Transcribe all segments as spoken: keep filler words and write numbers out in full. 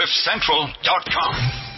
cliff central dot com.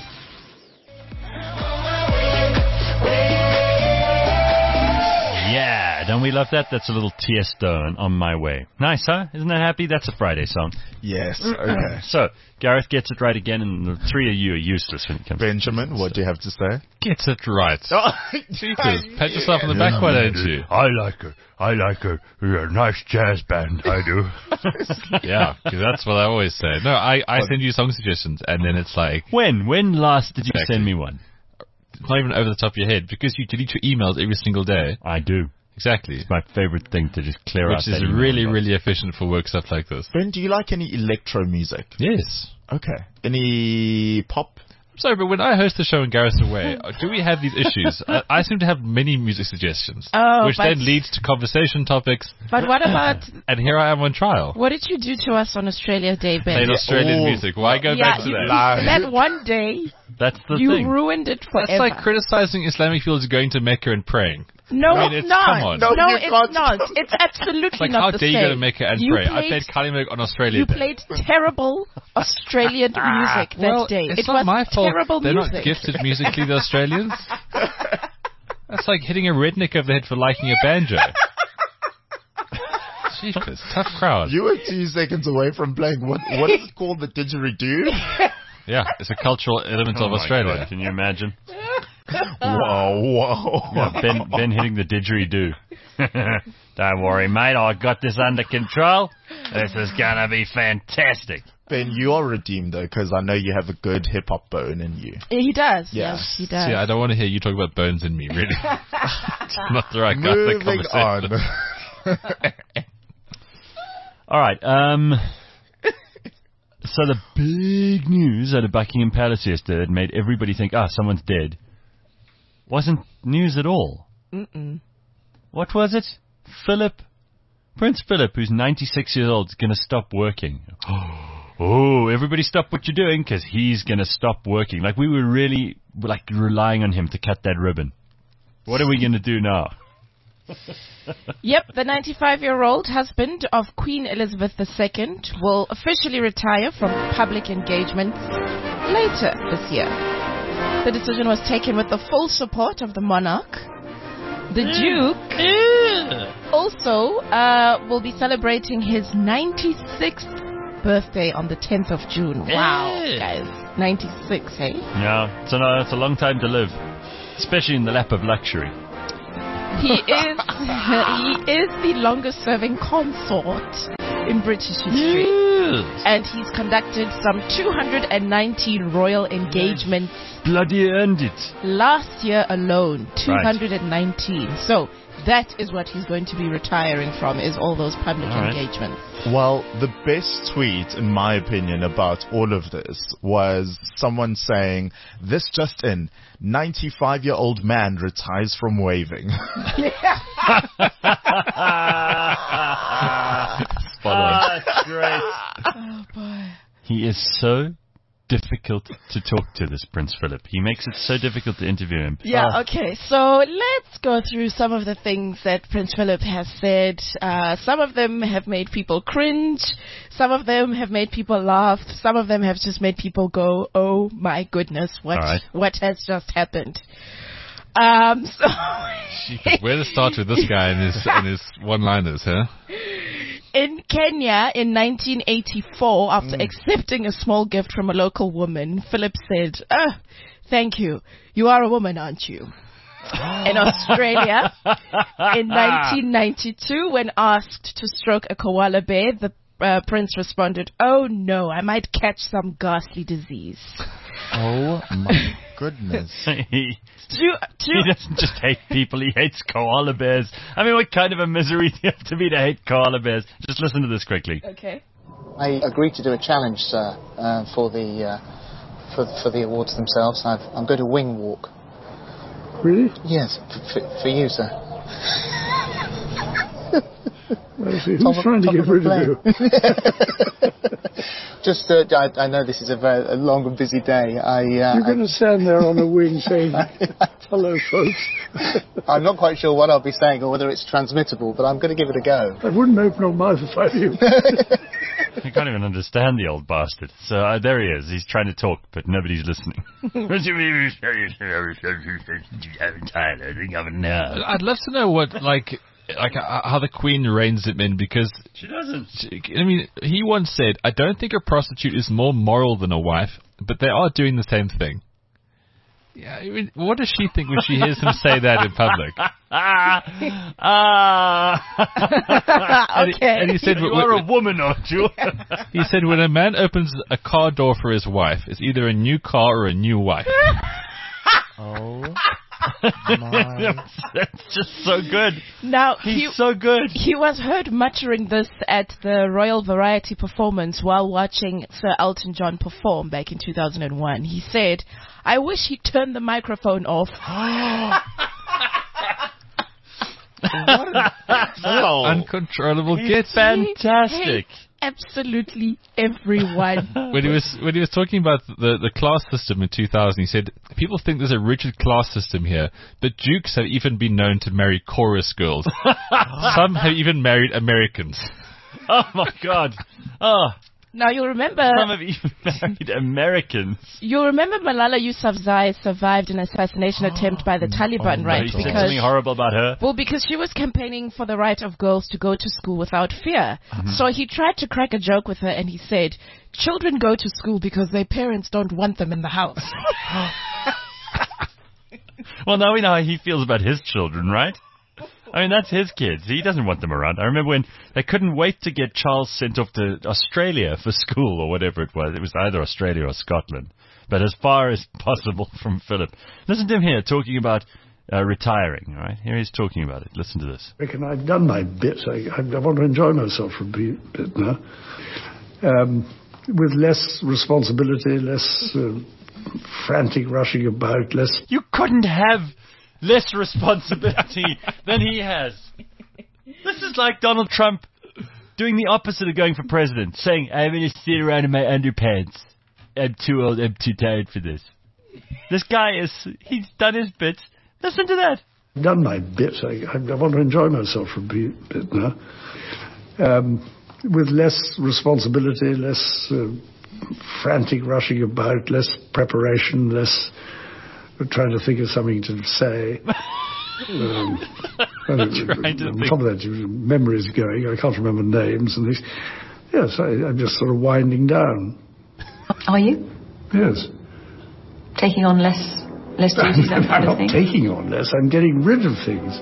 Yeah, don't we love that? That's a little Tiesto and On My Way. Nice, huh? Isn't that happy? That's a Friday song. Yes, okay. So, Gareth gets it right again, and the three of you are useless when it comes Benjamin, to what do you have to say? Gets it right. Oh, Jesus, pat yourself on the back, why don't you? I like it. I like a, a nice jazz band, I do. Yeah, because that's what I always say. No, I, I send you song suggestions, and then it's like... When? When last did you Exactly. send me one? It's not even over the top of your head, because you delete your emails every single day. I do. Exactly. It's my favorite thing to just clear out Which is that email really, box. really efficient for work stuff like this. Ben, do you like any electro music? Yes. Okay. Any pop? Sorry, but when I host the show in Gareth's Away, do we have these issues? I, I seem to have many music suggestions, Oh, which but- then leads to conversation topics, But what about, and here I am on trial. what did you do to us on Australia Day, Playing Ben? Australian Oh. music. Why go Yeah, back to you, that? that one day, That's the you thing. ruined it forever. That's like criticizing Islamic people going to Mecca and praying. No, I mean, it's it's- not. come on. No, No, you it's can't. not. It's absolutely It's like, not how the dare you same. go to Mecca and You pray? I played- played Kalimeg on Australia You Day. played terrible Australian music that well, day. it's It not was my fault. terrible They're music. not gifted musically, the Australians. That's like hitting a redneck over the head for liking a banjo. Jeepers, tough crowd. You were two seconds away from playing what what is it called, the didgeridoo? Yeah, it's a cultural element Oh of my Australia. God, can you imagine? Whoa, whoa. Yeah, ben, ben hitting the didgeridoo. Don't worry, mate. I got this under control. This is going to be fantastic. Ben, you are redeemed, though, because I know you have a good hip-hop bone in you. Yeah, he does. Yeah. Yes, he does. See, I don't want to hear you talk about bones in me, really. It's not the right kind of Moving conversation. on. All right. Um. So the big news out of Buckingham Palace yesterday that made everybody think, ah, someone's dead, wasn't news at all. Mm-mm. What was it? Philip, Prince Philip, who's ninety-six years old, is going to stop working. Oh, everybody stop what you're doing because he's going to stop working. Like we were really like relying on him to cut that ribbon. What are we going to do now? Yep, the ninety-five-year-old husband of Queen Elizabeth the Second will officially retire from public engagements later this year. The decision was taken with the full support of the monarch. The Duke also uh, will be celebrating his ninety-sixth birthday on the tenth of June. Wow, guys. ninety-six, hey? Yeah, it's a, it's a long time to live, especially in the lap of luxury. He is he is the longest serving consort in British history. And he's conducted some two hundred nineteen royal engagements Bloody earned it. last year alone. two hundred nineteen. Right. So that is what he's going to be retiring from, is all those public All right. engagements. Well, the best tweet, in my opinion, about all of this was someone saying, this just in, ninety-five-year-old man retires from waving. Spot on. That's great. Oh, boy. He is so difficult to talk to, this Prince Philip. He makes it so difficult to interview him. Yeah, okay. So let's go through some of the things that Prince Philip has said. Uh, some of them have made people cringe. Some of them have made people laugh. Some of them have just made people go, oh my goodness, what All right. what has just happened? Um, so Jeepers, where to start with this guy and his, and his one-liners, huh? in Kenya in nineteen eighty-four, after accepting a small gift from a local woman, Philip said, oh, thank you. You are a woman, aren't you? In Australia, in nineteen ninety-two, when asked to stroke a koala bear, the uh, prince responded, oh no, I might catch some ghastly disease. Oh my goodness. he, Do you, do you, he doesn't just hate people, he hates koala bears. I mean, what kind of a misery do you have to be to hate koala bears? Just listen to this quickly. okay. I agreed to do a challenge, sir, uh, for the uh, for for the awards themselves. I've, I'm going to wing walk. Really? Yes, f- f- for you, sir. I see. Who's Top of- trying to top get of a rid of you? Just, uh, I, I know this is a very a long and busy day. I, uh, You're going to stand there on a wing saying, hello, folks. I'm not quite sure what I'll be saying or whether it's transmittable, but I'm going to give it a go. I wouldn't open your mouth if I were you. I can't even understand the old bastard. So uh, there he is. He's trying to talk, but nobody's listening. I'd love to know what, like, like uh, how the Queen reins him in, because She doesn't. she, I mean, he once said, "I don't think a prostitute is more moral than a wife, but they are doing the same thing." Yeah, I mean, what does she think when she hears him say that in public? Ah, ah. And he, Okay. and he said, You w- are a w- woman, aren't you? he said, when a man opens a car door for his wife, it's either a new car or a new wife. Oh That's just so good. Now, He's he, so good. he was heard muttering this at the Royal Variety performance while watching Sir Elton John perform back in two thousand one. He said, "I wish he'd turned the microphone off." Oh. Uncontrollable He's gets. fantastic. He hates absolutely everyone. When he was when he was talking about the the class system in two thousand, he said, "People think there's a rigid class system here, but dukes have even been known to marry chorus girls. Some have even married Americans." Oh my God. Oh, Now you'll remember, some have even married Americans. you'll remember Malala Yousafzai survived an assassination attempt by the Taliban, Oh, right? he said Because something horrible about her. Well, because she was campaigning for the right of girls to go to school without fear. Mm-hmm. So he tried to crack a joke with her and he said, "Children go to school because their parents don't want them in the house." Well, now we know how he feels about his children, right? I mean, that's his kids. He doesn't want them around. I remember when they couldn't wait to get Charles sent off to Australia for school or whatever it was. It was either Australia or Scotland. But as far as possible from Philip. Listen to him here talking about uh, retiring, right? Here he's talking about it. Listen to this. I reckon I've done my bit. I, I, I want to enjoy myself for a bit bit now. Um, with less responsibility, less uh, frantic rushing about, less... You couldn't have less responsibility than he has. This is like Donald Trump doing the opposite of going for president, saying, "I'm going to sit around in my underpants. I'm too old, I'm too tired for this." This guy is, he's done his bit. Listen to that. I've done my bit. I, I, I want to enjoy myself for a bit bit now. Um, with less responsibility, less uh, frantic rushing about, less preparation, less trying to think of something to say. um, Trying to on think. top of that, memories going. I can't remember names and things. Yes, I, I'm just sort of winding down. Are you Yes. taking on less less duties, that I'm kind of not thing? taking on less. I'm getting rid of things.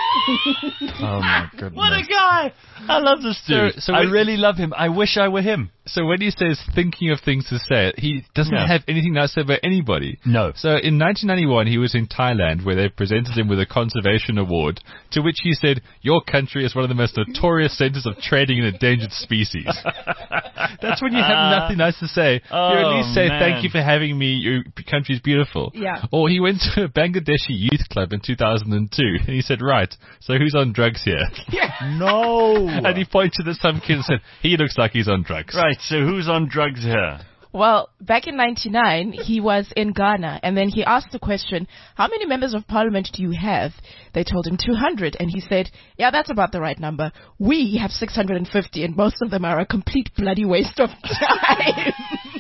Oh my goodness! What a guy! I love this dude. So- so I when- really love him. I wish I were him. So when he says thinking of things to say, he doesn't Yeah. have anything nice to say about anybody. No. So in nineteen ninety-one, he was in Thailand, where they presented him with a conservation award, to which he said, "Your country is one of the most notorious centers of trading in endangered species." That's when you have nothing nice to say. you at Oh, least say, man. "Thank you for having me. Your country's beautiful." Yeah. Or he went to a Bangladeshi youth club in two thousand two, and he said, "Right, so who's on drugs here?" No. And he pointed at some kid and said, "He looks like he's on drugs." Right, so who's on drugs here? Well, back in ninety-nine, he was in Ghana, and then he asked the question, "How many members of parliament do you have?" They told him two hundred, and he said, "Yeah, that's about the right number. We have six hundred fifty, and most of them are a complete bloody waste of time."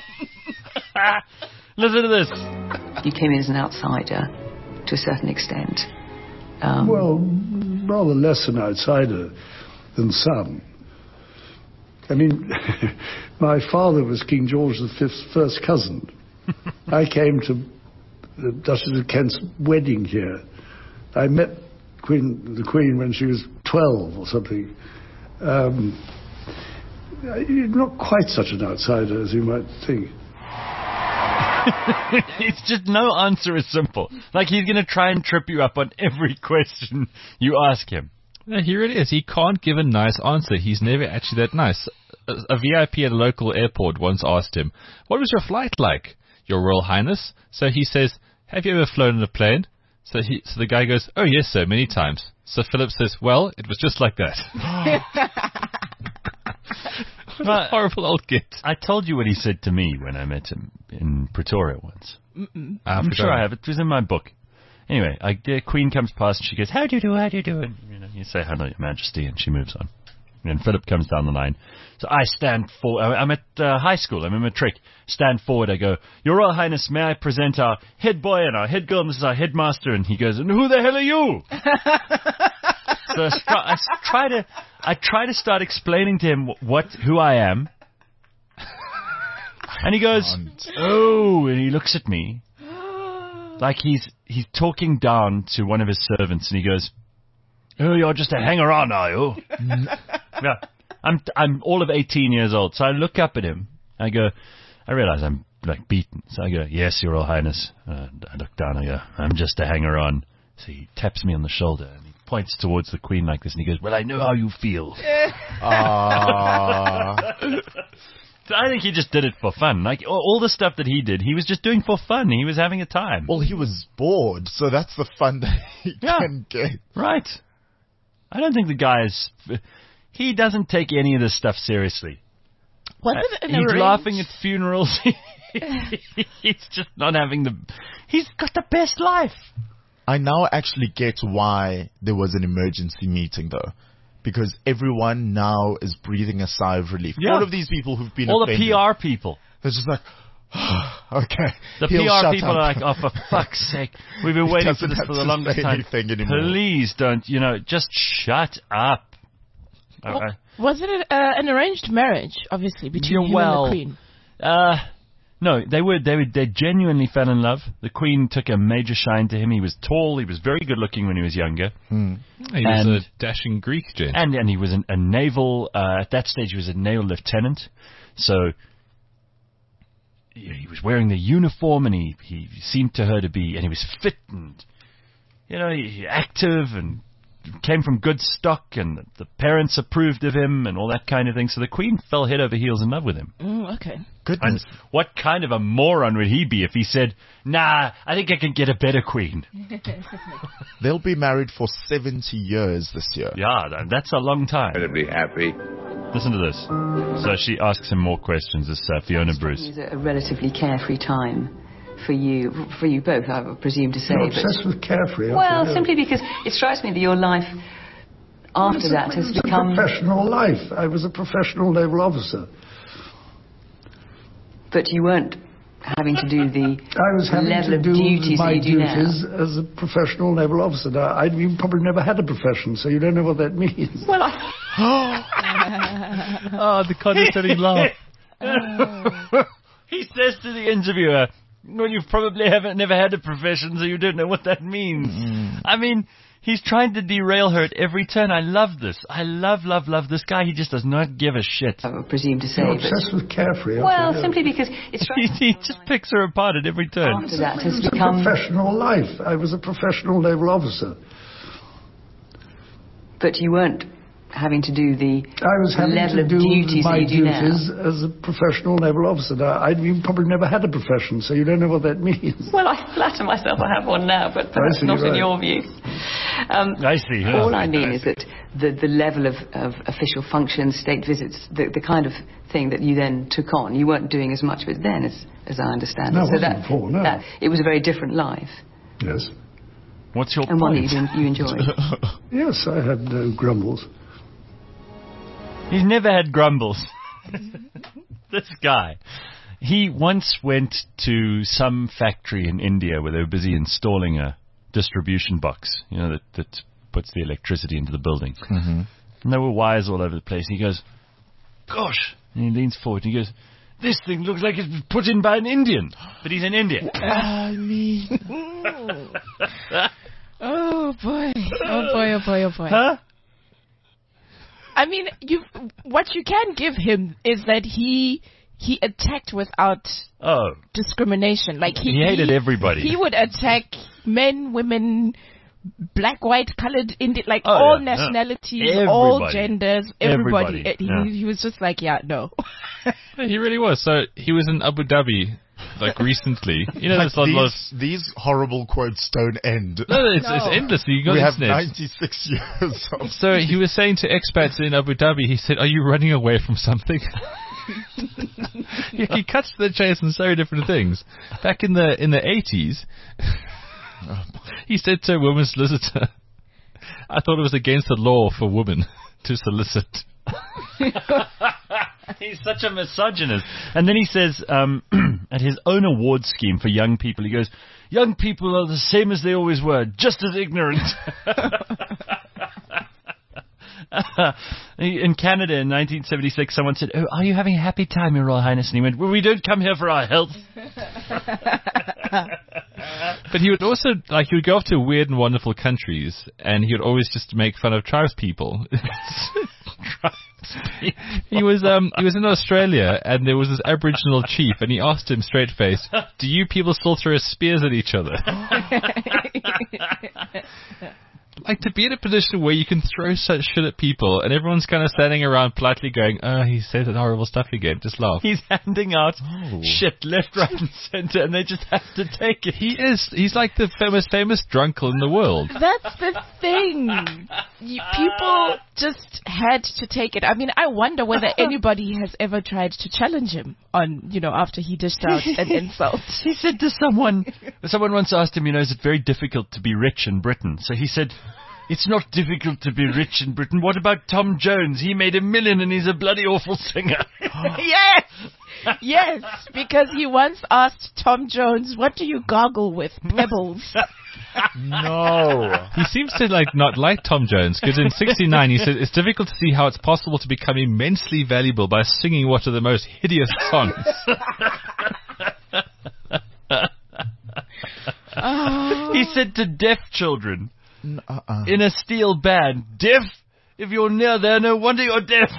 Listen to this. You came in as an outsider to a certain extent. Um, Well, rather less an outsider than some. I mean, my father was King George the Fifth's first cousin. I came to the Duchess of Kent's wedding here. I met Queen, the Queen when she was twelve or something. Um, you're not quite such an outsider as you might think. It's just no answer is simple. Like he's going to try and trip you up on every question you ask him. Yeah, here it is. He can't give a nice answer. He's never actually that nice. A, a V I P at a local airport once asked him, "What was your flight like, Your Royal Highness?" So he says, "Have you ever flown in a plane?" So he, so the guy goes, "Oh yes, sir, many times." So Philip says, "Well, it was just like that." What a But- horrible old git. I told you what he said to me when I met him in Pretoria once. I'm sure I have. It was in my book. Anyway, I, the Queen comes past and she goes, "How do you do? How do you do?" And you know, you say, "Hello, Your Majesty," and she moves on. And then Philip comes down the line. So I stand for. I'm at uh, high school. I'm in matric. Stand forward. I go, Your Royal Highness, may I present our head boy and our head girl, and this is our headmaster. And he goes, and who the hell are you? So I, start, I try to, I try to start explaining to him what, who I am. And he goes, oh, and he looks at me like he's he's talking down to one of his servants, and he goes, oh, you're just a hanger-on, are you? Yeah. I'm I'm all of eighteen years old, so I look up at him. I go, I realize I'm like beaten, so I go, yes, Your Royal Highness. Uh, I look down. I go, I'm just a hanger-on. So he taps me on the shoulder and he points towards the Queen like this, and he goes, well, I know how you feel. Uh, So I think he just did it for fun. Like all, all the stuff that he did, he was just doing for fun. He was having a time. well, he was bored, so that's the fun that he Yeah. can get. Right. I don't think the guy is. He doesn't take any of this stuff seriously. Was it an He's arranged- laughing at funerals. He's just not having the. He's got the best life. I now actually get why there was an emergency meeting, though. Because everyone now is breathing a sigh of relief. Yeah. All of these people who've been All the offended, P R people. they're just like, okay. The he'll P R shut people up. are like, oh, for fuck's sake. We've been He waiting for doesn't this have for to the longest say time. anything anymore. Please don't, you know, just shut up. Well, Okay. was it a, uh, an arranged marriage, obviously, between Yeah, you well, and the Queen? Uh, no, they were, they were, they genuinely fell in love. The Queen took a major shine to him. He was tall. He was very good looking when he was younger. Hmm. He was And- a dashing Greek gent. And, and he was an, a naval, uh, at that stage he was a naval lieutenant. So, he, he was wearing the uniform and he, he seemed to her to be, and he was fit and, you know, he, he active and came from good stock, and the parents approved of him and all that kind of thing. So the Queen fell head over heels in love with him. Mm, okay. And Goodness. what kind of a moron would he be if he said, nah, I think I can get a better Queen? They'll be married for seventy years this year. Yeah, that- that's a long time. Incredibly happy. Listen to this. So she asks him more questions, this uh, Fiona Bruce. It was a relatively carefree time for you, for you both, I would presume to say. You're but- obsessed with carefree. well, aren't you? simply because it strikes me that your life after It's a- that has it's become. a professional life. I was a professional naval officer. But you weren't having to do the I was having level to of do duties my that you do duties now. as a professional naval officer. Now, I, you probably never had a profession, so you don't know what that means. Well, I, Oh, the condescending laugh. He says to the interviewer, well, you probably haven't never had a profession, so you don't know what that means. I mean, he's trying to derail her at every turn. I love this. I love, love, love this guy. He just does not give a shit. I would presume to say. You're But, obsessed with carefree. aren't well, you? simply because it He, strikes he me just picks her apart at every turn. after that has It's a become. professional life. I was a professional naval officer. But you weren't having to do the I was having level to of do duties my that you do now. duties as a professional naval officer. Now, I, you probably never had a profession, so you don't know what that means. Well, I flatter myself I have one now, but perhaps see, not in right. your view. Um, I see. yeah. all I mean is that the, the level of, of official functions, state visits, the, the kind of thing that you then took on, you weren't doing as much of it then, as, as I understand No, it. I So wasn't that, before, no. that it was a very different life, Yes. What's your and one that point? you, didn't- you enjoyed. Yes, I had no grumbles. He's never had grumbles. This guy. He once went to some factory in India where they were busy installing a distribution box, you know, that, that puts the electricity into the building. Mm-hmm. And there were wires all over the place. And he goes, gosh. And he leans forward and he goes, this thing looks like it's been put in by an Indian. But he's in India. I mean, Oh boy! Oh boy! Oh boy! Oh boy! Huh? I mean, you. What you can give him is that he he attacked without Oh. discrimination. Like he, He hated everybody. He would attack men, women, black, white, colored, Indian, like Oh, all yeah, yeah. nationalities, all Everybody. genders, everybody. Everybody, He, yeah. he was just like, yeah, no. He really was. So he was in Abu Dhabi, like recently. You know, like there's a lot of. these, these horrible quotes don't end. No, no, it's, No. it's endless. You got We have internet. ninety-six years of So he was saying to expats in Abu Dhabi, he said, are you running away from something? he, he cuts to the chase on so different things. Back in the in the eighties, he said to a women's solicitor, I thought it was against the law for women to solicit. He's such a misogynist. And then he says, um, at his own award scheme for young people, he goes, young people are the same as they always were, just as ignorant. In Canada in nineteen seventy-six, someone said, oh, are you having a happy time, Your Royal Highness? And he went, well, we don't come here for our health. But he would also, like, he would go off to weird and wonderful countries, and he would always just make fun of tribes people. He was um he was in Australia, and there was this Aboriginal chief, and he asked him straight faced, do you people still throw spears at each other? Like, to be in a position where you can throw such shit at people, and everyone's kind of standing around politely going, oh, he said horrible stuff again, just laugh. He's handing out Oh. shit left, right, and center, and they just have to take it. He is. He's like the famous, famous drunkle in the world. That's the thing. You, people just had to take it. I mean, I wonder whether anybody has ever tried to challenge him on, you know, after he dished out an insult. He said to someone, someone once asked him, you know, is it very difficult to be rich in Britain? So he said, it's not difficult to be rich in Britain. What about Tom Jones? He made a million and he's a bloody awful singer. Yes! Yes, because he once asked Tom Jones, what do you gargle with? Pebbles. No. He seems to like not like Tom Jones, because in sixty-nine he said it's difficult to see how it's possible to become immensely valuable by singing what are the most hideous songs. Oh. He said to deaf children Uh-uh. in a steel band, deaf, if you're near there, no wonder you're deaf.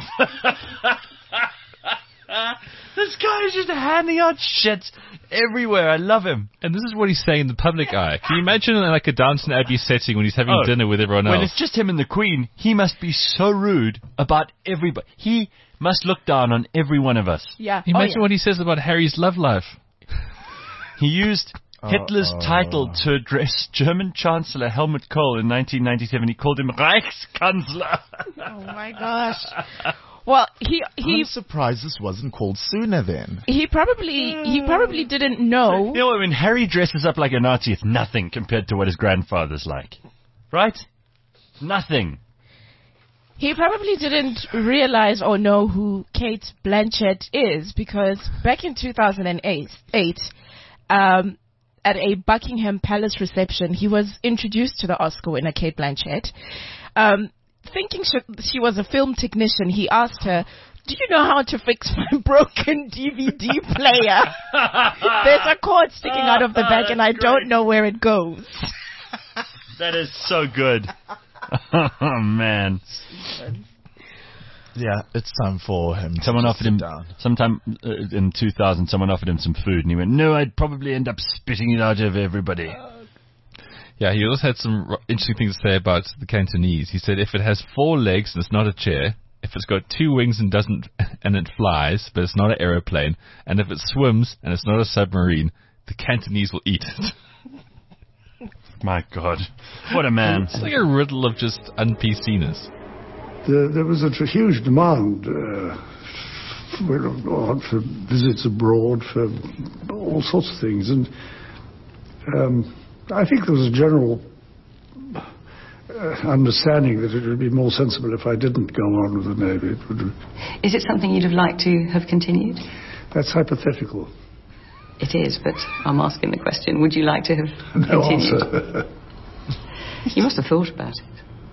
This guy is just handing out shit everywhere. I love him. And this is what he's saying in the public eye. Can you imagine in like a Downton Abbey setting when he's having Oh, dinner with everyone When else? it's just him and the Queen, he must be so rude about everybody. He must look down on every one of us. Yeah. Imagine oh, yeah. what he says about Harry's love life. He used Hitler's Uh-oh. title to address German Chancellor Helmut Kohl in nineteen ninety-seven. He called him Reichskanzler. Oh my gosh. Well, he he I'm surprised this wasn't called sooner then. he probably he probably didn't know. You know, when Harry dresses up like a Nazi, it's nothing compared to what his grandfather's like. Right? Nothing. He probably didn't realize or know who Kate Blanchett is, because back in two thousand eight, um, at a Buckingham Palace reception, he was introduced to the Oscar winner, Kate Blanchett. Um, thinking she, she was a film technician, he asked her, do you know how to fix my broken D V D player? There's a cord sticking out of the back and I don't know where it goes. That is so good. Oh, man. Yeah, it's time for him to Someone just offered sit him, down. sometime uh, in two thousand, someone offered him some food, and he went, no, I'd probably end up spitting it out of everybody. Yeah, he also had some r- interesting things to say about the Cantonese. He said if it has four legs and it's not a chair, if it's got two wings and doesn't and it flies, but it's not an aeroplane, and if it swims and it's not a submarine, the Cantonese will eat it. My God. What a man. It's like a riddle of just un-P C-ness. There, there was a tr- huge demand uh, for, for visits abroad, for all sorts of things. And um, I think there was a general uh, understanding that it would be more sensible if I didn't go on with the Navy. It would, Is it something you'd have liked to have continued? that's hypothetical. It is, but I'm asking the question. Would you like to have No continued? answer. You must have thought about it.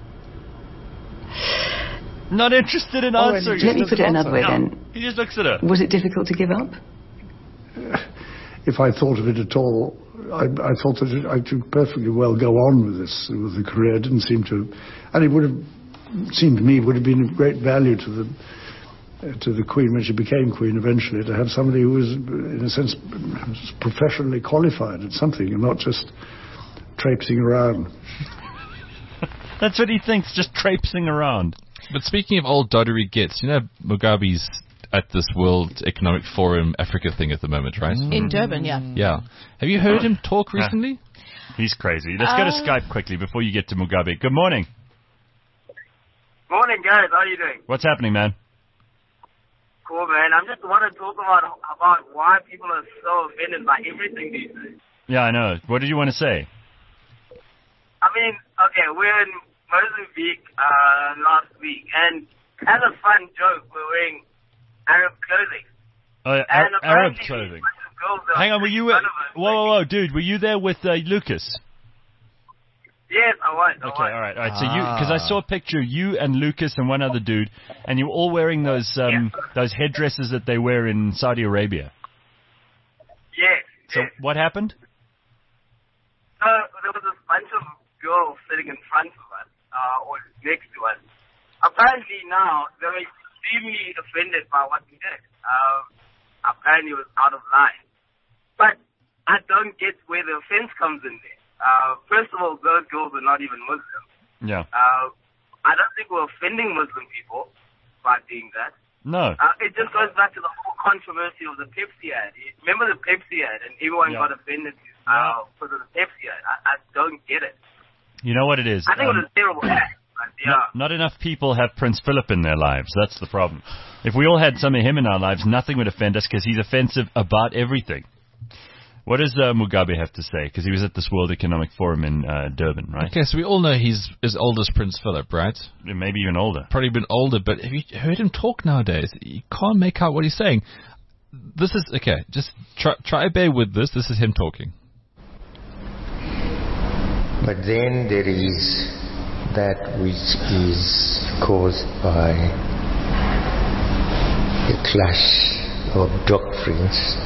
Not interested in Oh, and answering. he Let me just put it another way No. then. He just looks at her. Was it difficult to give up? If I thought of it at all, I, I thought that it, I could perfectly well go on with this, with the career. It didn't seem to, and it would have seemed to me would have been of great value to the uh, to the Queen when she became Queen eventually, to have somebody who was, in a sense, professionally qualified at something and not just traipsing around. That's what he thinks, just traipsing around. But speaking of old doddery gits, you know Mugabe's at this World Economic Forum Africa thing at the moment, right? In Durban, yeah. Yeah. Have you heard him talk recently? He's crazy. Let's go to Uh, Skype quickly before you get to Mugabe. Good morning. Morning, guys. How are you doing? What's happening, man? Cool, man. I just want to talk about about why people are so offended by everything these days. Yeah, I know. What did you want to say? I mean, okay, we're in Mozambique uh, last week, and as a fun joke, we're wearing Arab clothing. Oh, yeah, And Ar- Arab apparently clothing. a bunch of girls are Hang on, were you? making Uh, fun of us. whoa, whoa, whoa, dude, were you there with uh, Lucas? Yes, I was. I Okay, was. all right, all right. So you, because I saw a picture of you and Lucas and one other dude, and you were all wearing those um, those headdresses that they wear in Saudi Arabia. Yes. So yes. what happened? So there was a bunch of girls sitting in front of us, uh, or next to us. Apparently now they were extremely offended by what we did. Uh, apparently it was out of line. But I don't get where the offense comes in there. Uh, first of all, those girls are not even Muslim. Yeah. Uh, I don't think we're offending Muslim people by doing that. No. Uh, it just goes back to the whole controversy of the Pepsi ad. Remember the Pepsi ad, and everyone Yeah. got offended uh, because of the Pepsi ad. I, I don't get it. You know what it is? I think Um, it was a terrible ad. But yeah. not, not enough people have Prince Philip in their lives. That's the problem. If we all had some of him in our lives, nothing would offend us because he's offensive about everything. What does uh, Mugabe have to say? Because he was at this World Economic Forum in uh, Durban, right? Okay, so we all know he's as old as Prince Philip, right? Maybe even older. Probably been older, but have you heard him talk nowadays? You can't make out what he's saying. This is, okay, just try, try bear with this. This is him talking. But then there is that which is caused by a clash of doctrines.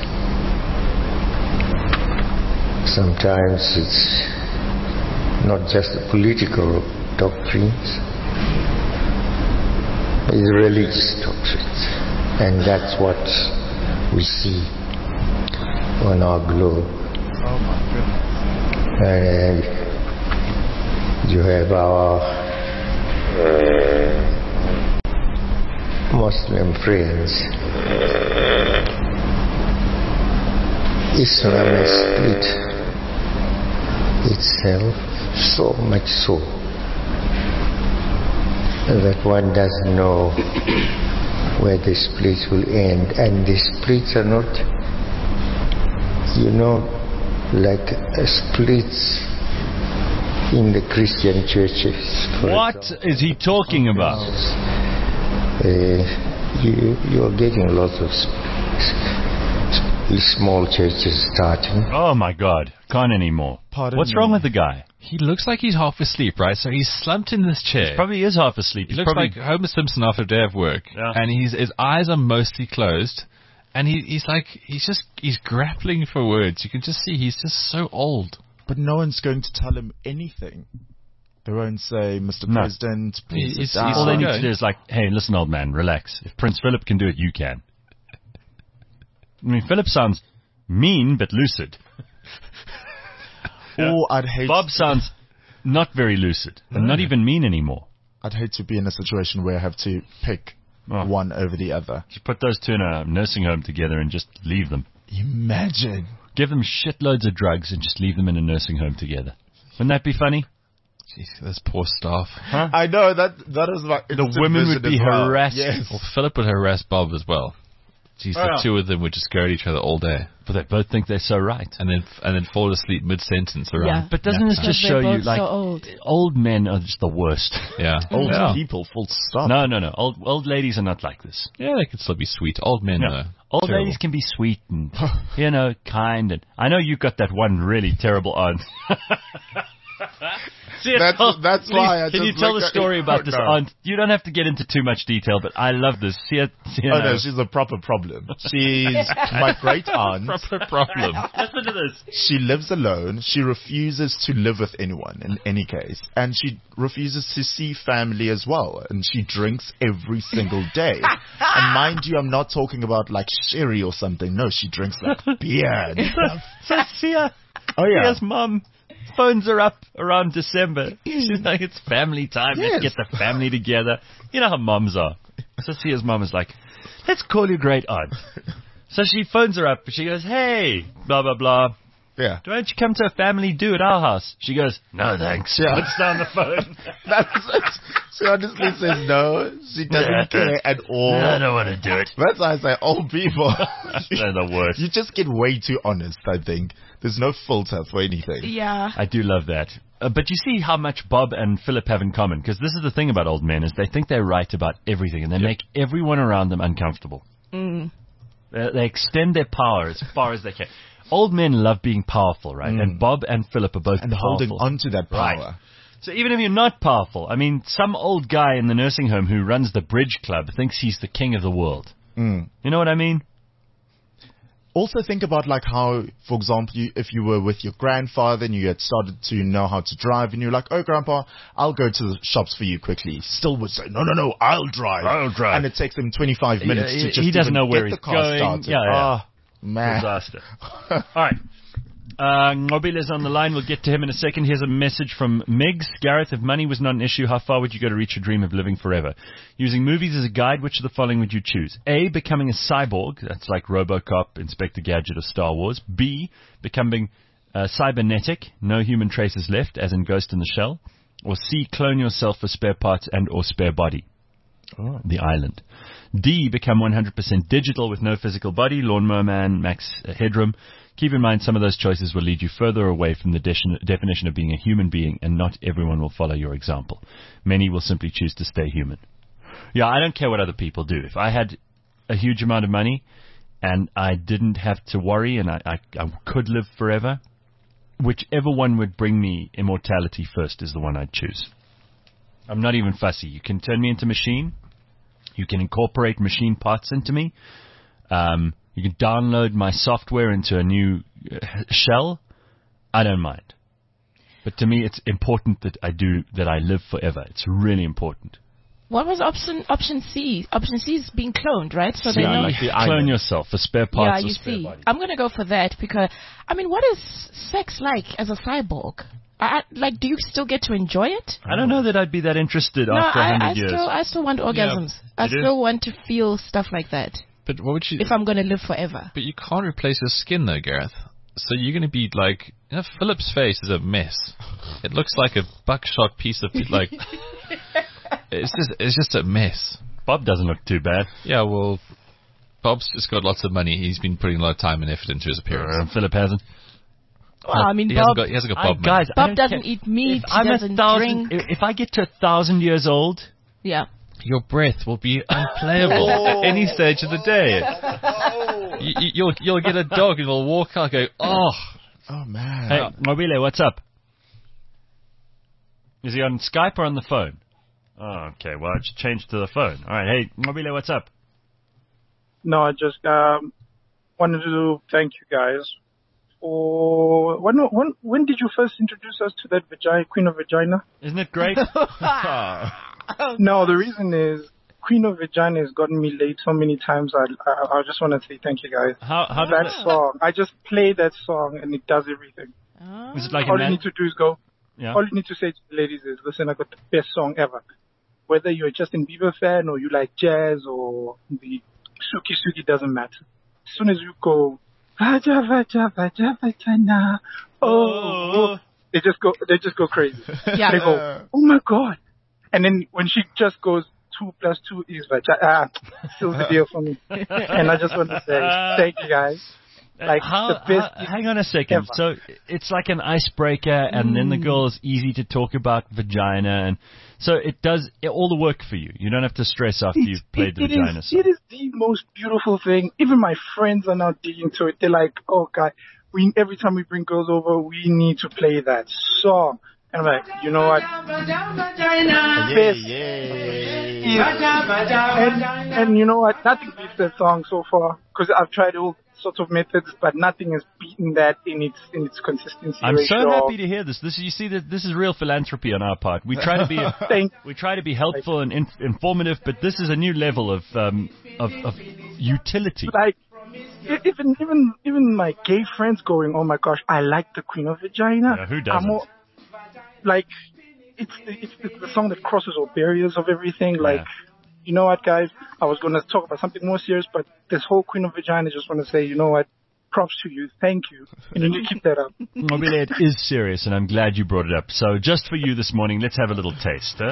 Sometimes it's not just the political doctrines, it's religious doctrines. And that's what we see on our globe. Oh my goodness. And you have our Muslim friends. Islam has split itself so much so that one doesn't know where the splits will end. And the splits are not, you know, like uh, splits in the Christian churches. What is he talking about? Uh, you, you're getting lots of sp- small churches starting. Oh my God, can't anymore. Pardon What's me. wrong with the guy? He looks like he's half asleep, right? So he's slumped in this chair. He probably is half asleep. He He's looks probably, like Homer Simpson after a day of work, Yeah. and he's, his eyes are mostly closed, and he, he's like he's just he's grappling for words. You can just see he's just so old. But no one's going to tell him anything. They won't say, Mister No. President, please He's- sit down. he's all they need Okay. to do is like, hey, listen, old man, relax. If Prince Philip can do it, you can. I mean, Philip sounds mean but lucid. Or I'd hate Bob sounds not very lucid and not even mean anymore. I'd hate to be in a situation where I have to pick Oh. one over the other. Just put those two in a nursing home together and just leave them. Imagine. Give them shitloads of drugs and just leave them in a nursing home together. Wouldn't that be funny? Jeez, this poor staff. Huh? I know that that is my The women would be harassed. Yes. Well, Philip would harass Bob as well. Jeez, Oh, the yeah. two of them would just go at each other all day, But they both think they're so right. and then and then fall asleep mid sentence around. Yeah. But doesn't this nap just They're show you, both like, so old. old men are just the worst. time. Yeah, Old yeah. people, full stop. No, no, no. Old old ladies are not like this. Yeah, they could still be sweet. Old men, No. though. Old Terrible. ladies can be sweet and, you know, kind. And I know you've got that one really terrible aunt. See, That's- oh, that's please, why I Can you just tell looked the at- story about Oh, this no. aunt? You don't have to get into too much detail, but I love this. See, it- see, you Oh know. no, she's a proper problem. She's my great aunt. Proper problem. Listen to this. She lives alone. She refuses to live with anyone in any case. And she refuses to see family as well. And she drinks every single day. And mind you, I'm not talking about like sherry or something. No, she drinks like beer and stuff. So Sia, Oh yeah. Sia's mum phones her up around December. She's like, it's family time. Yes. Let's get the family together. You know how mums are. So Sia's mum is like, let's call you great aunt. So she phones her up. She goes, hey, blah, blah, blah. Yeah. Why don't you come to a family do at our house? She goes, no thanks. Yeah. Puts down the phone. That's it. She honestly says no. She doesn't care at all. I don't want to do it. That's why I say old people. They're the worst. You just get way too honest, I think. There's no filter for anything. Yeah. I do love that. Uh, but you see how much Bob and Philip have in common, because this is the thing about old men, is they think they're right about everything, and they yep. make everyone around them uncomfortable. Mm. They, they extend their power as far as they can. Old men love being powerful, right? Mm. And Bob and Philip are both and powerful. holding on to that power. Right. So even if you're not powerful, I mean, some old guy in the nursing home who runs the bridge club thinks he's the king of the world. Mm. You know what I mean? Also think about like how, for example, you, if you were with your grandfather and you had started to know how to drive and you're like, oh, Grandpa, I'll go to the shops for you quickly. He still would say, no, no, no, I'll drive. I'll drive. And it takes him twenty-five minutes he, to just he doesn't even know where get he's the car going. started. Yeah, yeah. Oh, man. Disaster. All right. Uh, Mobile is on the line. We'll get to him in a second. Here's a message from Migs. Gareth, if money was not an issue, how far would you go to reach your dream of living forever? Using movies as a guide, which of the following would you choose? A, becoming a cyborg. That's like RoboCop, Inspector Gadget, or Star Wars. B, becoming uh, cybernetic. No human traces left, as in Ghost in the Shell. Or C, clone yourself for spare parts and or spare body. Oh. The Island. D, become one hundred percent digital with no physical body. Lawnmower Man, Max Headroom. Keep in mind, some of those choices will lead you further away from the de- definition of being a human being, and not everyone will follow your example. Many will simply choose to stay human. Yeah, I don't care what other people do. If I had a huge amount of money and I didn't have to worry and I, I, I could live forever, whichever one would bring me immortality first is the one I'd choose. I'm not even fussy. You can turn me into machine. You can incorporate machine parts into me. Um... You can download my software into a new uh, shell. I don't mind. But to me, it's important that I do, that I live forever. It's really important. What was option option C? Option C is being cloned, right? So yeah, they know. Like the clone yourself for spare parts. Yeah, you or spare see. body. I'm going to go for that because, I mean, what is sex like as a cyborg? I, like, do you still get to enjoy it? I don't know that I'd be that interested no, after I, one hundred I years. Still, I still want orgasms. Yeah, I still do? want to feel stuff like that. But what would you... If I'm going to live forever. But you can't replace your skin though, Gareth. So you're going to be like... You know, Philip's face is a mess. It looks like a buckshot piece of... like. It's just it's just a mess. Bob doesn't look too bad. Yeah, well... Bob's just got lots of money. He's been putting a lot of time and effort into his appearance. Uh, Philip hasn't. Well, I mean, he Bob... Hasn't got, he hasn't got Bob I, guys, Bob doesn't care. eat meat. If I'm he doesn't a thousand, drink. If I get to a thousand years old... Yeah. Your breath will be unplayable oh. at any stage of the day. you, you, you'll you'll get a dog and it'll walk out and go, oh. Oh, man. Hey, Mobile, what's up? Is he on Skype or on the phone? Oh, okay, well, I just changed to the phone. All right, hey, Mobile, what's up? No, I just um, wanted to thank you guys for... When, when, when did you first introduce us to that vagina, Queen of Vagina? Isn't it great? No, the reason is Queen of Vagina has gotten me late so many times. I I, I just want to say thank you guys. How, how that does song, I just play that song and it does everything. Oh. Is it like all a you man- need to do is go. Yeah. All you need to say to the ladies is, listen, I got the best song ever. Whether you're a Justin Bieber fan or you like jazz or the Suki Suki, doesn't matter. As soon as you go, Vaja Vaja Vaja Vagina, oh, oh, they just go, they just go crazy. Yeah. They go, oh my God. And then when she just goes, two plus two is vagina, ah, still the deal for me. And I just want to say, thank you guys. Like how, the best how, hang on a second. ever. So it's like an icebreaker, and mm. then the girl is easy to talk about vagina, and so it does it, all the work for you. You don't have to stress after you've played the it vagina. Is, it is the most beautiful thing. Even my friends are now digging to it. They're like, oh God, we every time we bring girls over, we need to play that song. And I'm like, you know what? Yeah, This yeah. is, and, and you know what? Nothing beats that song so far, because I've tried all sorts of methods, but nothing has beaten that in its in its consistency. I'm ratio. so happy to hear this. This you see that this is real philanthropy on our part. We try to be Thank we try to be helpful and in, informative, but this is a new level of um, of, of utility. Like even even even my gay friends going, oh my gosh, I like the Queen of Vagina. Yeah, who doesn't? I'm all, like it's the, it's, it's the song that crosses all barriers of everything. Like, Yeah. you know what, guys? I was going to talk about something more serious, but this whole Queen of Vagina, I just want to say, you know what? props to you. Thank you. And you need to keep that up. Mobile, it is serious, and I'm glad you brought it up. So just for you this morning, let's have a little taste. Huh?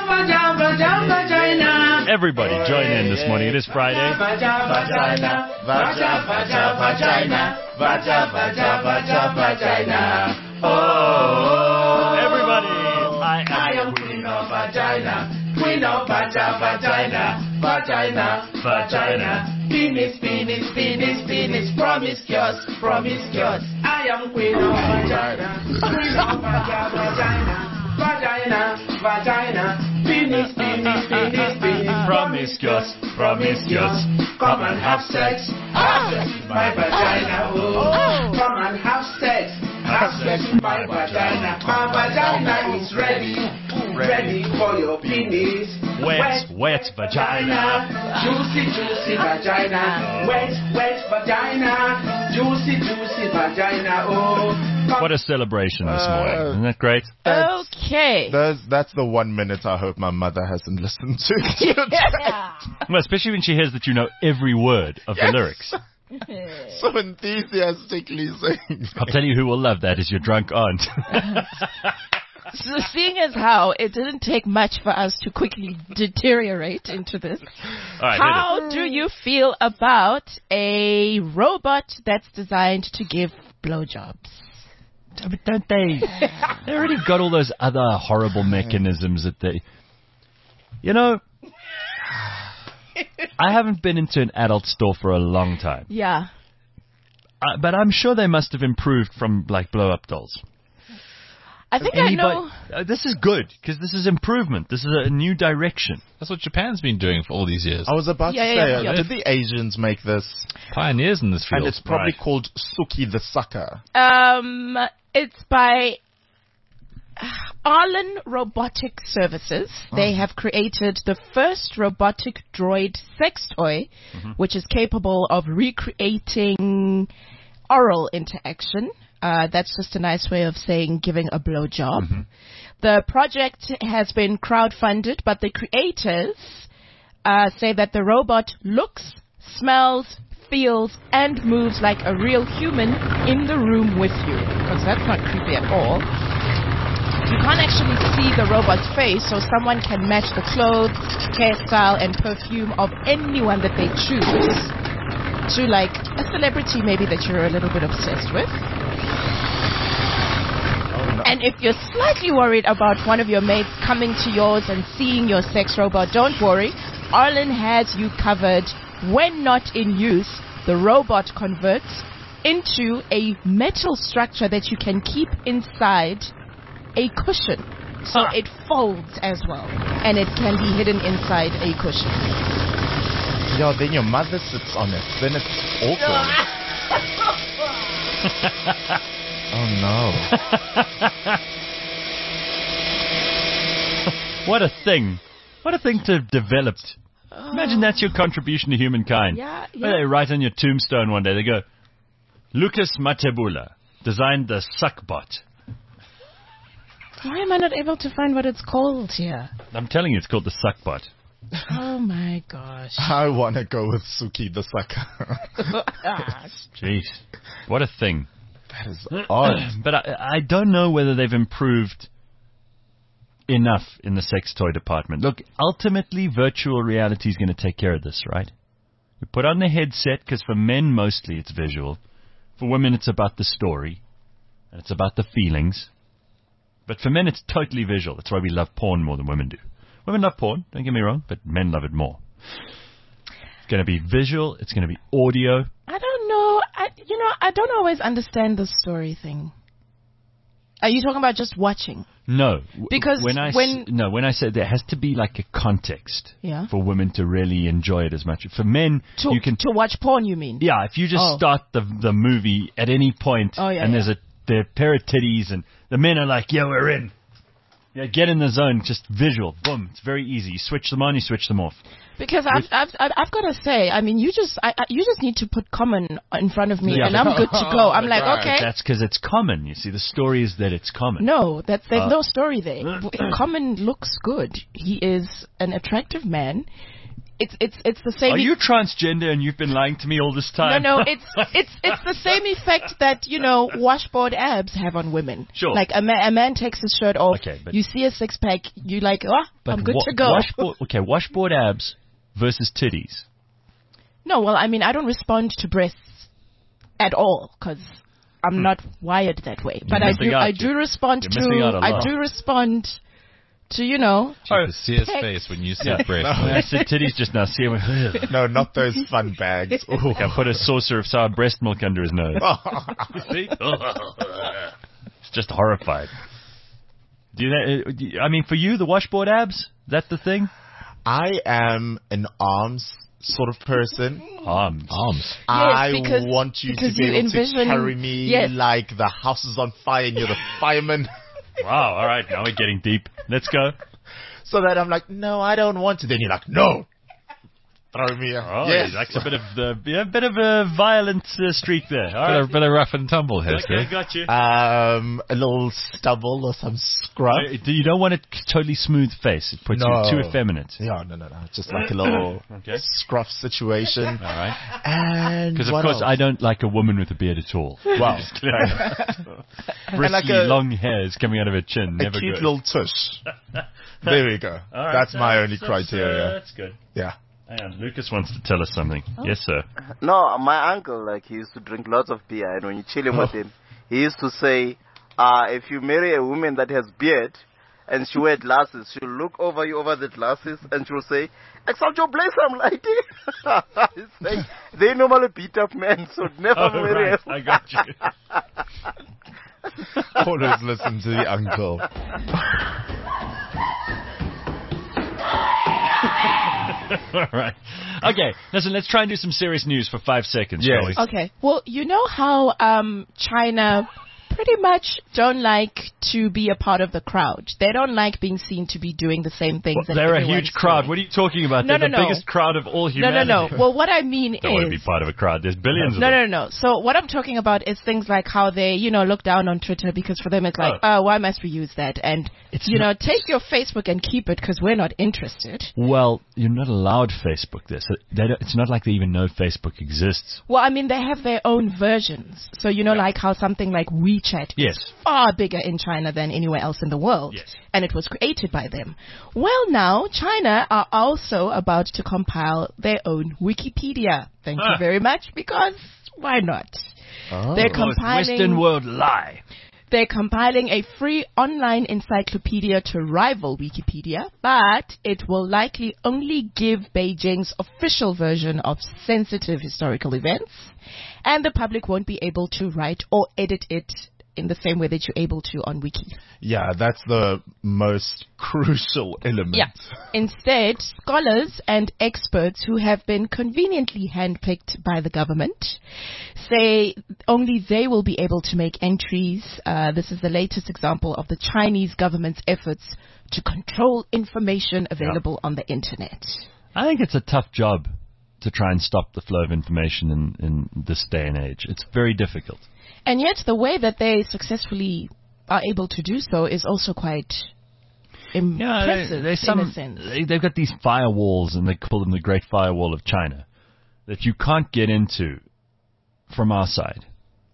Everybody join in this morning. It is Friday. Vagina, vagina, vagina, vagina, vagina, vagina. Oh, everybody. I, I am queen of vagina, queen of vagina, vagina, vagina, vagina. Penis, penis, penis, penis, promiscuous, promiscuous. I am queen of vagina, queen of vagina, vagina, vagina, penis, penis, penis, penis, promiscuous, promiscuous. Come and have sex, have sex with my vagina, oh. Come and have sex, have sex with my vagina. My vagina is ready, ready for your penis. Wet, wet vagina. Juicy, juicy vagina. Wet, wet vagina. Juicy, juicy vagina. Oh. What a celebration this morning. Uh, Isn't that great? That's, okay. That's, that's the one minute I hope my mother hasn't listened to. Yeah. Well, especially when she hears that you know every word of yes. the lyrics. So enthusiastically saying. I'll tell you who will love that is your drunk aunt. So seeing as how it didn't take much for us to quickly deteriorate into this, right, how do you feel about a robot that's designed to give blowjobs? But don't they? They already got all those other horrible mechanisms that they... You know, I haven't been into an adult store for a long time. Yeah. Uh, but I'm sure they must have improved from, like, blow-up dolls. I think Anybody, I know. Uh, this is good, because this is improvement. This is a new direction. That's what Japan's been doing for all these years. I was about yeah, to yeah, say, yeah, yeah. did the Asians make this? Pioneers in this field. And it's probably right. called Suki the Sucker. Um, it's by Arlen Robotic Services. Oh. They have created the first robotic droid sex toy, mm-hmm. which is capable of recreating oral interaction. Uh, that's just a nice way of saying giving a blowjob. Mm-hmm. The project has been crowdfunded, but the creators uh, say that the robot looks, smells, feels, and moves like a real human in the room with you. Because that's not creepy at all. You can't actually see the robot's face, so someone can match the clothes, hairstyle, and perfume of anyone that they choose to, like, a celebrity maybe that you're a little bit obsessed with. And if you're slightly worried about one of your mates coming to yours and seeing your sex robot, don't worry. Arlen has you covered. When not in use, the robot converts into a metal structure that you can keep inside a cushion. So huh. it folds as well. And it can be hidden inside a cushion. Yeah, then your mother sits on it. Then it's awkward. Oh, no. What a thing. What a thing to have developed. Oh. Imagine that's your contribution to humankind. Yeah, yeah. Well, they write on your tombstone one day, they go, Lucas Matebula designed the Suckbot. Why am I not able to find what it's called here? I'm telling you, it's called the Suckbot. Oh, my gosh. I want to go with Suki the Sucker. Jeez. What a thing. That is odd. But I, I don't know whether they've improved enough in the sex toy department. Look, ultimately, virtual reality is going to take care of this, right? We put on the headset, because for men, mostly, it's visual. For women, it's about the story. And it's about the feelings. But for men, it's totally visual. That's why we love porn more than women do. Women love porn, don't get me wrong, but men love it more. It's going to be visual. It's going to be audio. I don't know. I, you know, I don't always understand the story thing. Are you talking about just watching? No. Because when I when... S- no, when I say there has to be like a context yeah. for women to really enjoy it as much. For men, to, you can... To watch porn, you mean? Yeah, if you just oh. start the the movie at any point oh, yeah, and yeah. there's a, there a pair of titties and the men are like, yeah, we're in. Yeah, get in the zone, just visual. Boom. It's very easy. You switch them on, you switch them off. Because I've, I've, I've, I've got to say, I mean, you just I, I, you just need to put common in front of me, yeah, and I'm good to go. I'm like, right. okay. That's because it's common. You see, the story is that it's common. No, that's, there's uh, no story there. Common looks good. He is an attractive man. it's it's it's the same. Are e- you transgender and you've been lying to me all this time? No, no, it's it's it's the same effect that, you know, washboard abs have on women. Sure. Like a, ma- a man takes his shirt off, Okay, but- you see a six pack, you like, oh, But I'm good wa- to go. Washboard, okay, washboard abs versus titties. No, well, I mean, I don't respond to breasts at all because I'm not wired that way. But I missing do, out, I do you- respond you're missing out to, a I lot. do respond to, you know. You can see his pecs. face when you Yeah. said breast. I said titties just now. See him. No, not those fun bags. Ooh. I put a saucer of sour breast milk under his nose. See? It's just horrified. Do you, uh, do you- I mean, for you, the washboard abs, is that the thing? I am an arms sort of person. Arms. Arms. I because- want you to because be you able to envision- carry me yes. like the house is on fire and you're the fireman. Wow, all right, now we're getting deep. Let's go. So that I'm like, no, I don't want to. Then you're like, no. Throw me a Oh, yes. he likes a bit of the, yeah, a bit of a violent uh, streak there. All Bit right. of, bit of rough and tumble, has Okay, there? got you. Um, a little stubble or some scrub. Uh, do you don't want a totally smooth face. It puts No. you too effeminate. Yeah, no, no, no. Just like a little Okay. scruff situation. All right. And Because, of what course, else? I don't like a woman with a beard at all. Wow. Bristly, like a- long hairs coming out of her chin. A Never cute good. little tush. There we go. All right, That's my only that's, criteria. Uh, that's good. Yeah. Hang on, Lucas wants to tell us something. Yes, sir. No, my uncle, like, he used to drink lots of beer, and when you chill him with him, he used to say, uh, if you marry a woman that has beard, and she wear glasses, she'll look over you over the glasses, and she'll say, accept your place, I'm lady. He's saying, they normally beat up men, so never Oh, marry right, a I got you. Always listen to the uncle. All right. Okay, listen, let's try and do some serious news for five seconds, shall we? Okay. Well, you know how um, China pretty much don't like to be a part of the crowd. They don't like being seen to be doing the same things. Well, that they're a everyone's huge crowd. doing. What are you talking about? No, They're no, the no. biggest crowd of all No, humanity. no, no. Well, what I mean Don't want to is... be part of a crowd. There's billions No, of no, them. no, no. So what I'm talking about is things like how they, you know, look down on Twitter because for them it's like, oh, why must we use that? And, It's you not- know, take your Facebook and keep it because we're not interested. Well, you're not allowed Facebook this. They don't, it's not like they even know Facebook exists. Well, I mean, they have their own versions. So, you know, like how something like WeChat Yes. is far bigger in China than anywhere else in the world. Yes. And it was created by them. Well, now, China are also about to compile their own Wikipedia. Thank Ah. you very much, because why not? Oh. They're Most compiling... Western world lie. They're compiling a free online encyclopedia to rival Wikipedia, but it will likely only give Beijing's official version of sensitive historical events, and the public won't be able to write or edit it in the same way that you're able to on Wiki. Yeah, that's the most crucial element. Yeah. Instead, scholars and experts who have been conveniently handpicked by the government say only they will be able to make entries. Uh, this is the latest example of the Chinese government's efforts to control information available on the internet. I think it's a tough job to try and stop the flow of information in, in this day and age. It's very difficult. And yet the way that they successfully are able to do so is also quite impressive there's in some, a sense. they- they've got these firewalls, and they call them the Great Firewall of China, that you can't get into from our side.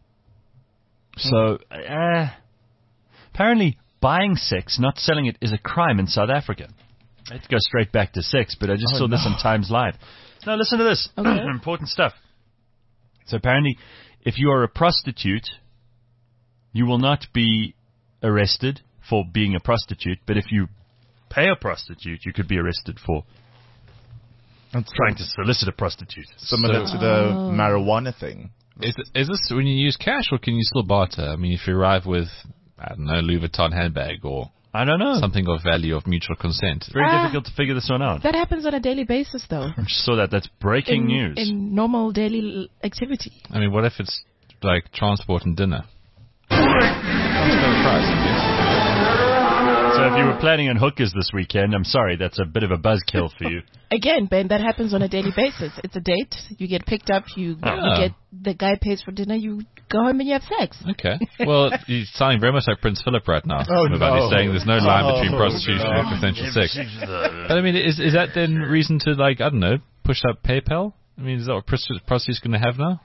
So, uh, apparently buying sex, not selling it, is a crime in South Africa. I had to go straight back to sex, but I just Oh, saw this no. on Times Live. Now listen to this. Okay. Important stuff. So apparently, if you are a prostitute, you will not be arrested for being a prostitute, but if you pay a prostitute, you could be arrested for That's trying to solicit a prostitute. similar So- to the Oh. marijuana thing. Is is this when you use cash, or can you still barter? I mean, if you arrive with, I don't know, Louis Vuitton handbag or I don't know. something of value of mutual consent. It's very Ah. difficult to figure this one out. That happens on a daily basis, though. I just saw that. That's breaking in, news. in normal daily l- activity. I mean, what if it's like transport and dinner? Transfer the price, I guess. It's So if you were planning on hookers this weekend, I'm sorry, that's a bit of a buzzkill for you. Again, Ben, that happens on a daily basis. It's a date. You get picked up. You, Ah. you get the guy pays for dinner. You go home and you have sex. Okay. Well, you're sounding very much like Prince Philip right now. Oh, about no. He's saying there's no line Oh, between prostitution no. and consensual sex. But I mean, is is that then reason to, like, I don't know, push up PayPal? I mean, is that what prosti- prostitutes going to have now?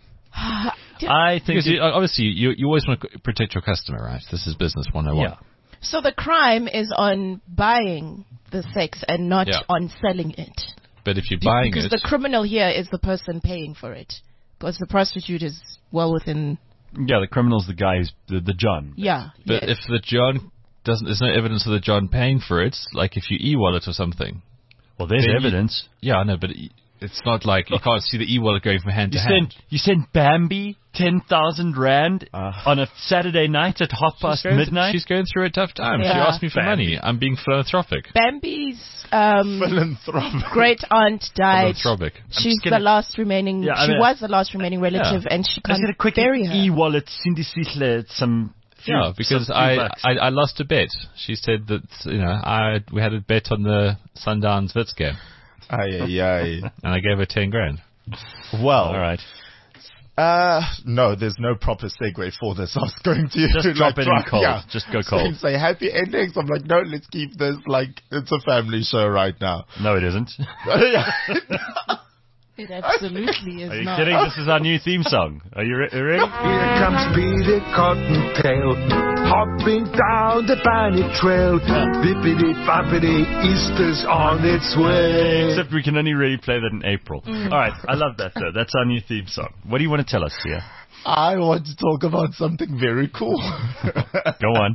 I think Because it- you, obviously you you always want to protect your customer, right? This is business one oh one. Yeah. So the crime is on buying the sex and not Yeah. on selling it. But if you're buying because it, the criminal here is the person paying for it. Because the prostitute is well within. Yeah, the criminal's the guy who's the, the John. Yeah. but yes. if the John doesn't, there's no evidence of the John paying for it. Like if you e-wallet or something. Well, there's then you- evidence. yeah, I know, but it, it's not like you can't see the e-wallet going from hand You to hand. sent you sent Bambi ten thousand rand on a Saturday night at half past She's going, midnight. she's going through a tough time. She Yeah. asked me for Bambi. money. I'm being philanthropic. Bambi's um, Philanthropic. great aunt died. Philanthropic. She's gonna- the last remaining. Yeah, I she mean- was the last remaining relative, and she I can't said a quick bury her. e-wallet, Cindy Sichler, some. few- Yeah, because some few I, bucks. I I lost a bet. She said that, you know, I we had a bet on the Sundowns Wits game, Aye, aye, aye. and I gave her ten grand. Well, All right. Uh, no, there's no proper segue for this. I was going to Just like, drop it in try- cold. Yeah. Just go So cold. you say happy endings. I'm like, no, let's keep this like it's a family show right now. No, it isn't. Yeah. It absolutely is Are you not. kidding? This is our new theme song. Are you re- ready? Here comes Peter Cottontail, hopping down the bunny trail. Bippity boppity, Easter's on its way. Except we can only really play that in April. Mm. All right, I love that though. That's our new theme song. What do you want to tell us here? I want to talk about something very cool. Go on.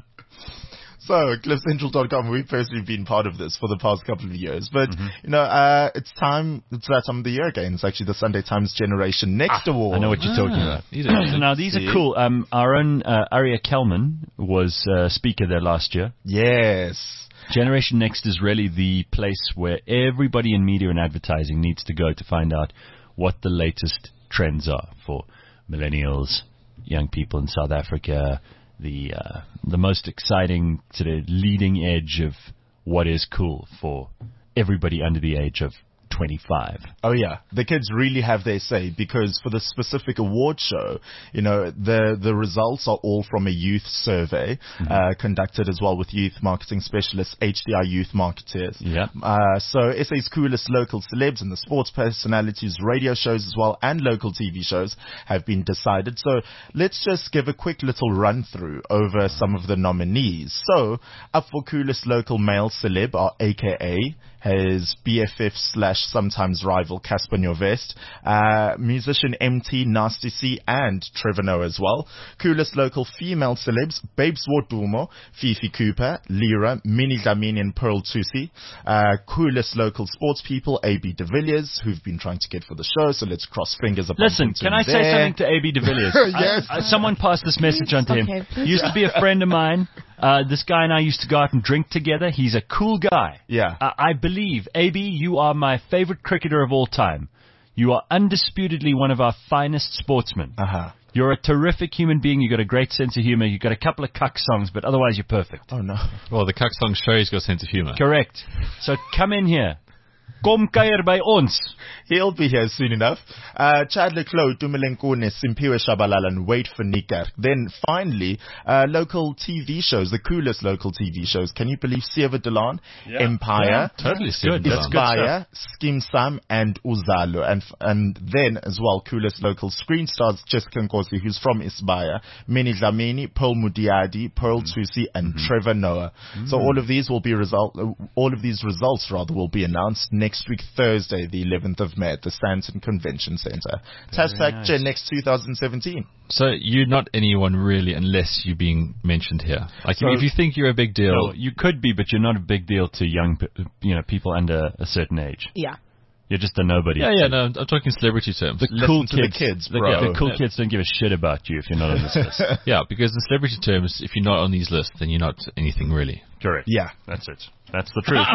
So, cliff central dot com, we've personally been part of this for the past couple of years. But, Mm-hmm. you know, uh, it's time, it's that time of the year again. It's actually the Sunday Times Generation Next Award. I know what you're talking about. These are Now, these See? are cool. Um, our own uh, Aria Kelman was uh, speaker there last year. Yes. Generation Next is really the place where everybody in media and advertising needs to go to find out what the latest trends are for millennials, young people in South Africa, the uh, the most exciting sort of leading edge of what is cool for everybody under the age of twenty-five. Oh yeah, the kids really have their say because for the specific award show, you know, the the results are all from a youth survey Mm-hmm. uh, conducted as well with youth marketing specialists, H D I Youth Marketeers. Yeah. Uh, so S A's coolest local celebs and the sports personalities, radio shows as well, and local T V shows have been decided. So let's just give a quick little run through over some of the nominees. So up for coolest local male celeb are A K A his B F F slash sometimes rival Casper Nyovest, uh, musician M T, Nasty C, and Trevor Noah as well. Coolest local female celebs, Babes Wodumo, Fifi Cooper, Lyra, Minnie Dlamini, and Pearl Tusi. Uh, coolest local sports people, A B de Villiers, who've been trying to get for the show, so let's cross fingers upon Listen, him can I say there. something to A B de Villiers? Yes. I, I, someone passed this message on to him. Okay, please. He used to be a friend of mine. Uh, this guy and I used to go out and drink together. He's a cool guy. Yeah. Uh, I believe, A B, you are my favorite cricketer of all time. You are undisputedly one of our finest sportsmen. Uh-huh. You're a terrific human being. You've got a great sense of humor. You've got a couple of cuck songs, but otherwise you're perfect. Oh, no. Well, the Cuck Song show he's got a sense of humor. Correct. So come in here. Kom kuier by ons. He'll be here soon enough. Uh, Chad Leclos, Dumelenkone, Simpiwe Shabalala, and Wade van Niekerk. Then finally, uh, local T V shows, the coolest local T V shows. Can you believe Sewe Delan, Yeah. Empire, Yeah, totally Good. good. That's good Aspire, Skim Sam, and Uzalo. And, f- and then as well, coolest local screen stars, Jessica Nkosi, who's from Aspire, Minnie Dlamini, Pearl Mudiadi, Pearl Tusi, and Trevor Noah. So all of these will be result, uh, all of these results rather will be announced next week, Thursday, the eleventh of May at the Stanton Convention Center. Tasfac nice. Gen Next twenty seventeen. So you're not anyone really unless you're being mentioned here. Like So- if you think you're a big deal, No, you could be, but you're not a big deal to young, pe- you know, people under a certain age. Yeah. You're just a nobody. yeah, yeah, no, I'm talking celebrity terms. The Listen cool to the kids, kids, the, bro. the cool kids don't give a shit about you if you're not on this list. Yeah, because in celebrity terms, if you're not on these lists, then you're not anything really. Correct. Yeah. That's it. That's the truth.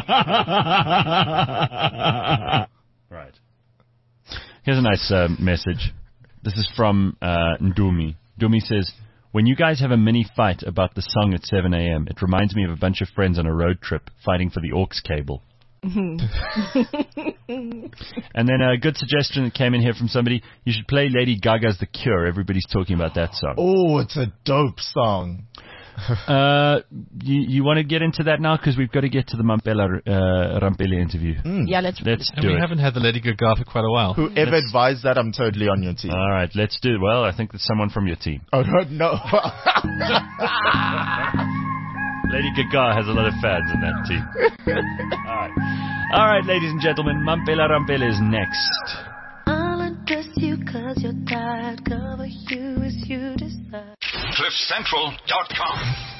Right. Here's a nice uh, message. This is from uh, Ndumi. Ndumi says, When you guys have a mini fight about the song at seven a.m., it reminds me of a bunch of friends on a road trip fighting for the aux cable. And then a good suggestion that came in here from somebody, you should play Lady Gaga's The Cure. Everybody's talking about that song. Oh, it's a dope song. uh, you, you want to get into that now? Because we've got to get to the Mampela uh, Rampele interview. Mm. Yeah, let's, let's and do we it. haven't had the Lady Gaga for quite a while. Whoever let's, advised that, I'm totally on your team. All right, let's do it. Well, I think there's someone from your team. Oh, no. Lady Gaga has a lot of fans in that team. All right. All right, ladies and gentlemen, Mampela Rampele is next. I'll undress you cause you're tired. Cover you as you decide. cliff central dot com